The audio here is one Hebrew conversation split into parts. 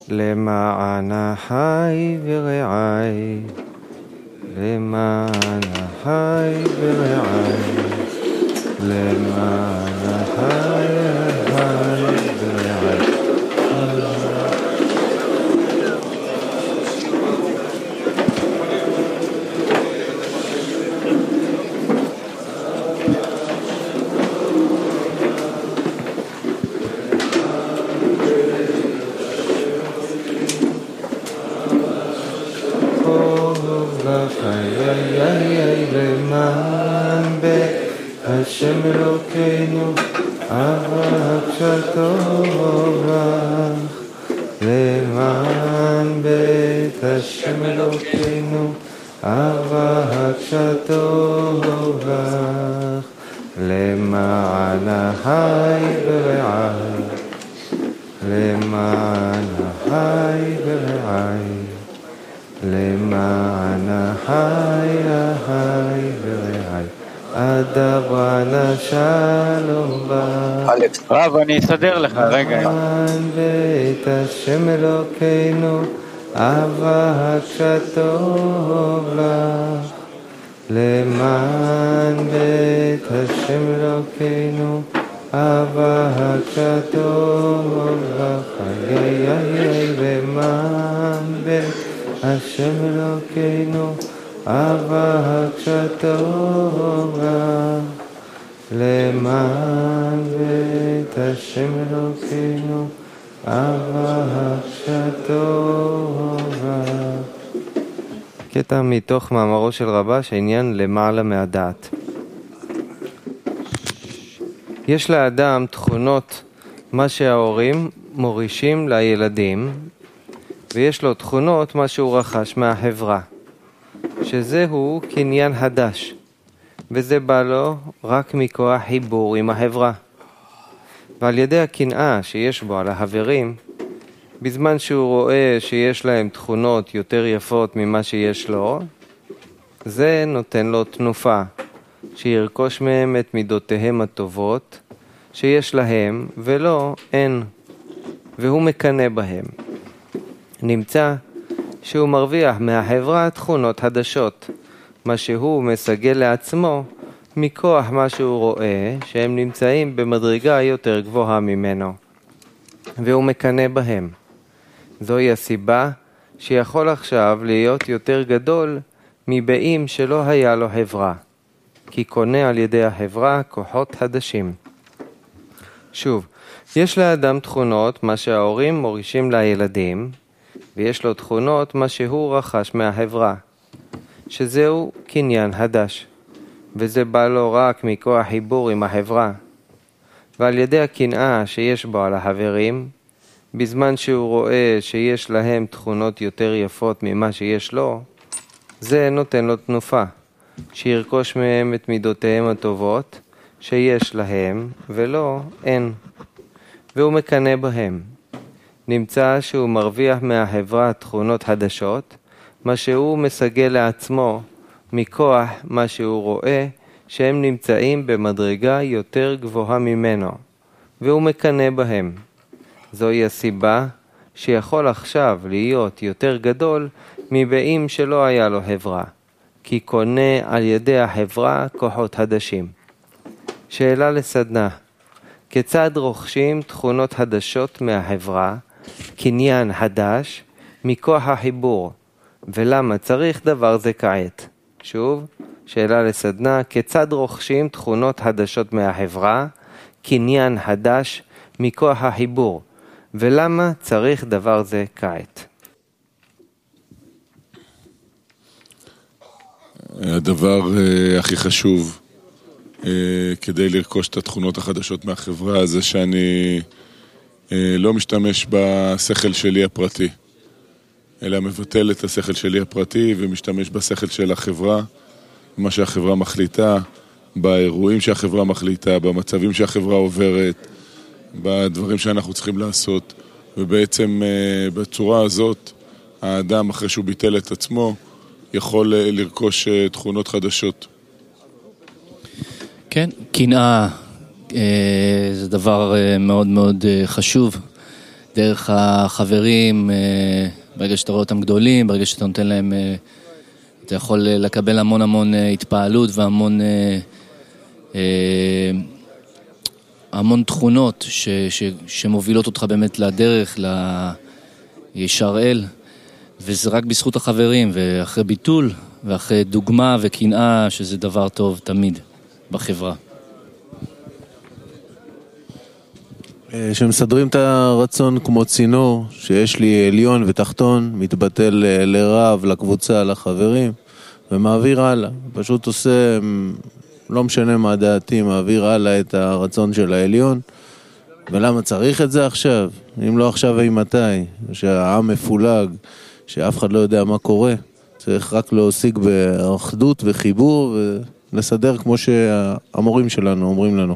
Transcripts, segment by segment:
למען החי ורעי, למען החי ורעי, למען החי ורעי. למען בית השם אלוקינו אהבת שטוב לך, למען בית השם אלוקינו אהבת שטוב לך, למען החי ורעי, למען החי ורעי, למען החי ורעי, אדרנה שלום בך. רב, אני אסדר לך רגע. למען בית השם אלוקינו אהבת שטוב לך, למען בית השם אלוקינו אהבת שטוב לך, למען בית השם אלוקינו אהבת שטוב לך, למען בית השם אלוקינו אהבת שטוב לך. קטע מתוך מאמרו של רבש, העניין למעלה מהדעת. יש לאדם תכונות מה שההורים מורישים לילדים, ויש לו תכונות מה שהוא רכש מהחברה, שזהו קניין חדש, וזה בא לו רק מכוח חיבור עם החברה. ועל ידי הקנאה שיש בו על החברים, בזמן שהוא רואה שיש להם תכונות יותר יפות ממה שיש לו, זה נותן לו תנופה, שירכוש מהם את מידותיהם הטובות שיש להם ולא אין, והוא מקנא בהם. נמצא שהוא מרוויח מהחברה תכונות חדשות, מה שהוא מסגל לעצמו מכוח מה שהוא רואה שהם נמצאים במדרגה יותר גבוהה ממנו, והוא מקנא בהם. זוהי הסיבה שיכול עכשיו להיות יותר גדול מבאים שלא היה לו חברה, כי קונה על ידי החברה כוחות חדשים. שוב, יש לאדם תכונות מה שההורים מורישים לילדים, ויש לו תכונות מה שהוא רכש מהחברה, שזהו קניין חדש, וזה בא לו רק מכוח חיבור עם החברה. ועל ידי הקנאה שיש בו על החברים, בזמן שהוא רואה שיש להם תכונות יותר יפות ממה שיש לו, זה נותן לו תנופה, שירכוש מהם את מידותיהם הטובות שיש להם ולא אין, והוא מקנא בהם. נמצא שהוא מרוויח מהחברה תכונות חדשות, מה שהוא מסגל לעצמו מכוח מה שהוא רואה שהם נמצאים במדרגה יותר גבוהה ממנו, והוא מקנא בהם. זוהי הסיבה שיכול עכשיו להיות יותר גדול מבאים שלא היה לו חברה, כי קונה על ידי החברה כוחות חדשים. שאלה לסדנה: כיצד רוכשים תכונות חדשות מהחברה, קניין חדש, מכוח החיבור, ולמה צריך דבר זה כעת? שוב, שאלה לסדנה: כיצד רוכשים תכונות חדשות מהחברה, קניין חדש, מכוח החיבור, ולמה צריך דבר זה כעת? הדבר הכי חשוב כדי לרכוש את התכונות החדשות מהחברה זה שאני לא משתמש בשכל שלי הפרטי, אלא מבטל את השכל שלי הפרטי ומשתמש בשכל של החברה, מה שהחברה מחליטה, באירועים שהחברה מחליטה, במצבים שהחברה עוברת, בדברים שאנחנו צריכים לעשות. ובעצם בצורה הזאת האדם, אחרי שהוא ביטל את עצמו, יכול לרכוש תכונות חדשות. כן, קנאה זה דבר מאוד מאוד חשוב. דרך החברים, ברגע שאתה רואה אותם גדולים, ברגע שאתה נותן להם, אתה יכול לקבל המון המון התפעלות והמון המון תכונות שמובילות אותך באמת לדרך, לישר אל, וזה רק בזכות החברים, ואחרי ביטול, ואחרי דוגמה וקנאה, שזה דבר טוב תמיד בחברה. שמסדרים את הרצון כמו צינור, שיש לי עליון ותחתון, מתבטל לרב, לקבוצה, לחברים, ומעביר הלאה. פשוט עושה, לא משנה מה דעתי, מעביר הלאה את הרצון של העליון. ולמה צריך את זה עכשיו? אם לא עכשיו, אי מתי? שהעם מפולג, שאף אחד לא יודע מה קורה. צריך רק להוסיג באחדות וחיבור ולסדר כמו שהמורים שלנו אומרים לנו.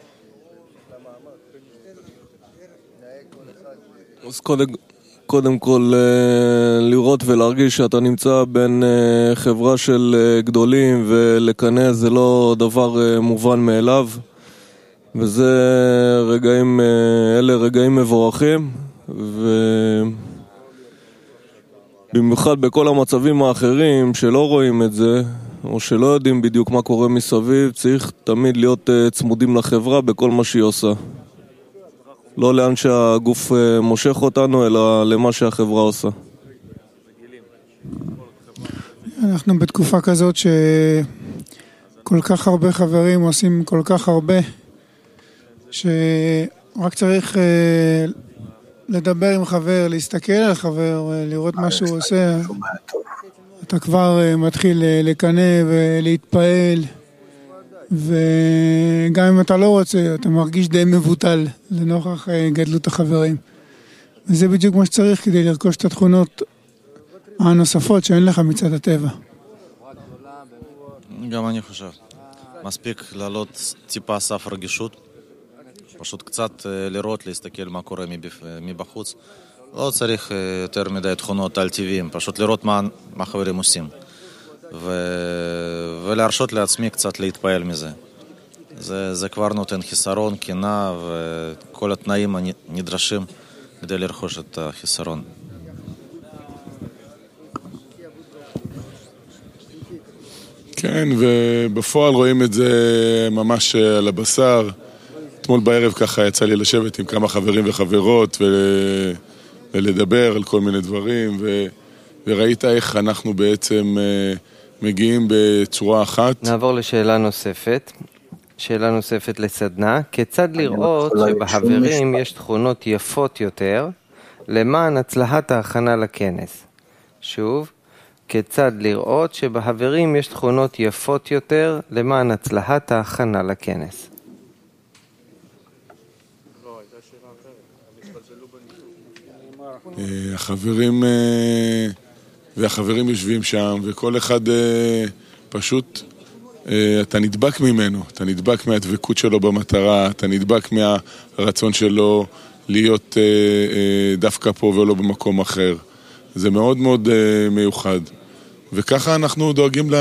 אז קודם כל לראות ולהרגיש שאתה נמצא בין חברה של גדולים, ולקנא זה לא דבר מובן מאליו, וזה אלה רגעים מבורכים, ובמיוחד בכל המצבים האחרים שלא רואים את זה או שלא יודעים בדיוק מה קורה מסביב, צריך תמיד להיות צמודים לחברה בכל מה שהיא עושה, לא לאן שהגוף מושך אותנו, אלא למה שהחברה עושה. אנחנו בתקופה כזאת שכל כך הרבה חברים עושים כל כך הרבה, שרק צריך לדבר עם חבר, להסתכל על חבר, לראות מה שהוא עושה. אתה כבר מתחיל לקנא ולהתפעל, וגם אם אתה לא רוצה, אתה מרגיש די מבוטל לנוכח גדלות החברים. וזה בדיוק מה שצריך כדי לרכוש את התכונות הנוספות שאין לך מצד הטבע. גם אני חושב. מספיק לעלות טיפה סף רגישות. פשוט קצת לראות, להסתכל מה קורה מבחוץ. לא צריך יותר מדי תכונות על טבעיים, פשוט לראות מה חברים עושים. ולהרשות לעצמי קצת להתפעל מזה. זה כבר נותן חיסרון, קנאה וכל התנאים הנדרשים כדי לרכוש את החיסרון. כן, ובפועל רואים את זה ממש על הבשר. אתמול בערב ככה יצא לי לשבת עם כמה חברים וחברות ולדבר על כל מיני דברים, וראית איך אנחנו בעצם מגיעים בצורה אחת. נעבור לשאלה נוספת. שאלה נוספת לסדנה. כיצד לראות שבחברים יש תכונות יפות יותר למען הצלחת ההכנה לכנס? שוב, כיצד לראות שבחברים יש תכונות יפות יותר למען הצלחת ההכנה לכנס? החברים יושבים שם, וכל אחד פשוט, אתה נדבק ממנו, אתה נדבק מהדבקות שלו במטרה, אתה נדבק מהרצון שלו להיות דווקא פה ולא במקום אחר. זה מאוד מאוד מיוחד. וככה אנחנו דואגים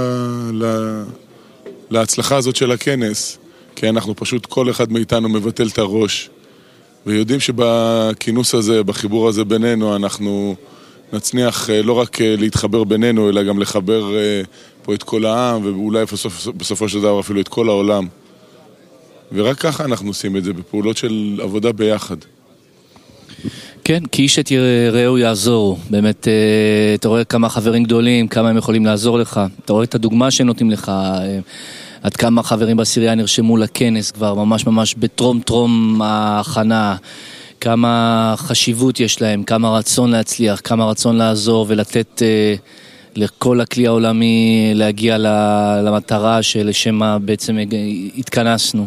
להצלחה הזאת של הכנס, כי אנחנו פשוט, כל אחד מאיתנו מבטל את הראש, ויודעים שבכינוס הזה, בחיבור הזה בינינו, אנחנו נצניח לא רק להתחבר בינינו, אלא גם לחבר פה את כל העם, ואולי בסופו של דבר אפילו את כל העולם. ורק ככה אנחנו עושים את זה, בפעולות של עבודה ביחד. כן, כי איש את יראו יעזור. באמת, אתה רואה כמה חברים גדולים, כמה הם יכולים לעזור לך. אתה רואה את הדוגמה שהם נותנים לך, עד כמה חברים בעשירייה נרשמו לכנס כבר, ממש ממש בטרום ההכנה. כמה חשיבות יש להם, כמה רצון להצליח, כמה רצון לעזור ולתת לכל הכלי העולמי להגיע למטרה שלשמה בעצם התכנסנו.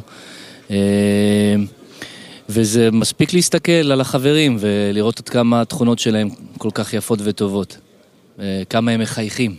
וזה מספיק להסתכל על החברים ולראות עד כמה התכונות שלהם כל כך יפות וטובות. כמה הם מחייכים.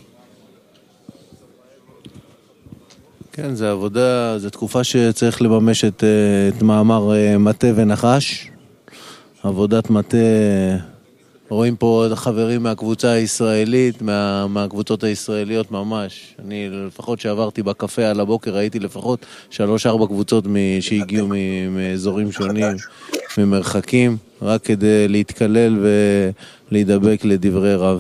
כן, זה עבודה, זה תקופה שצריך לממש את מאמר מטה ונחש. עבודת מטה, רואים פה חברים מהקבוצה הישראלית, מהקבוצות הישראליות ממש. אני לפחות שעברתי בקפה על הבוקר, ראיתי לפחות 3-4 קבוצות שהגיעו מאזורים שונים. ממרחקים, רק כדי להתקלל ולהידבק לדברי רב.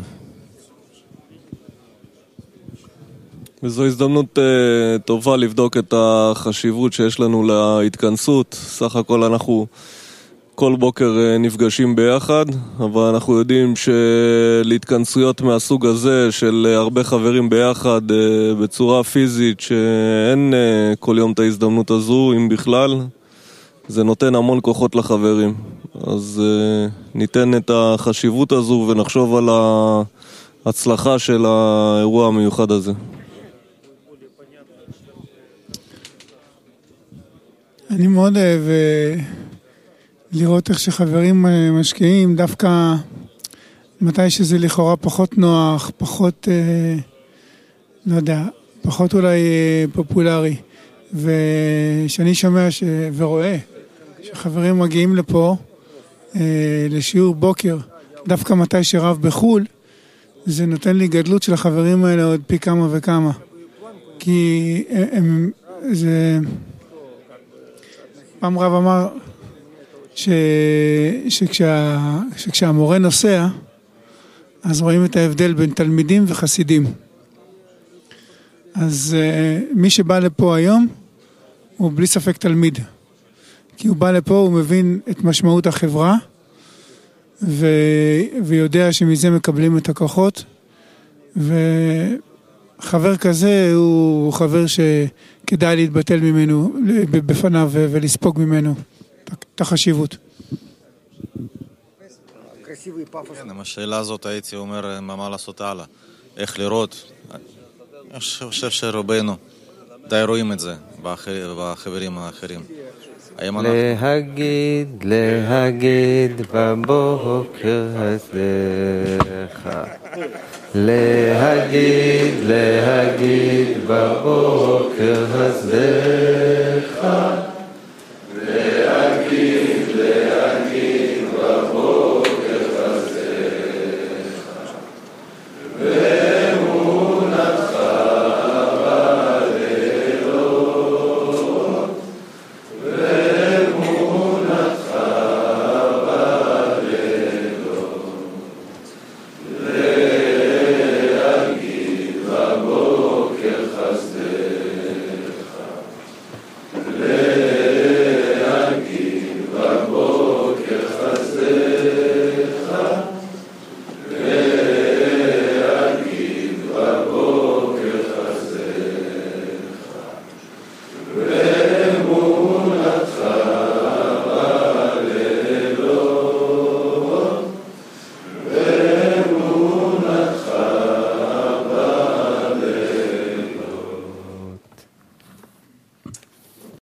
וזו הזדמנות טובה לבדוק את החשיבות שיש לנו להתכנסות. סך הכל אנחנו כל בוקר נפגשים ביחד, אבל אנחנו יודעים שלהתכנסויות מהסוג הזה של הרבה חברים ביחד בצורה פיזית, שאין כל יום את ההזדמנות הזו, אם בכלל, זה נותן המון כוחות לחברים. אז ניתן את החשיבות הזו ונחשוב על ההצלחה של האירוע המיוחד הזה. אני מאוד אוהב לראות איך שחברים משקיעים, דווקא מתי שזה לכאורה פחות נוח, פחות, לא יודע, פחות אולי פופולרי. ושאני שומע ורואה שחברים מגיעים לפה לשיעור בוקר, דווקא מתי שרב בחול, זה נותן לי גדלות של החברים האלה עוד פי כמה וכמה. כי זה... פעם רב אמר שכשהמורה נוסע, אז רואים את ההבדל בין תלמידים וחסידים. אז מי שבא לפה היום, הוא בלי ספק תלמיד. כי הוא בא לפה, הוא מבין את משמעות החברה, ויודע שמזה מקבלים את הכוחות, וחבר כזה הוא חבר שכדאי להתבטל ממנו, בפניו ולספוג ממנו את החשיבות. עם השאלה הזאת הייתי אומר מה לעשות הלאה, איך לראות. אני חושב שרובנו די רואים את זה בחברים האחרים. להגיד בבוקר הזך, להגיד בבוקר הזך.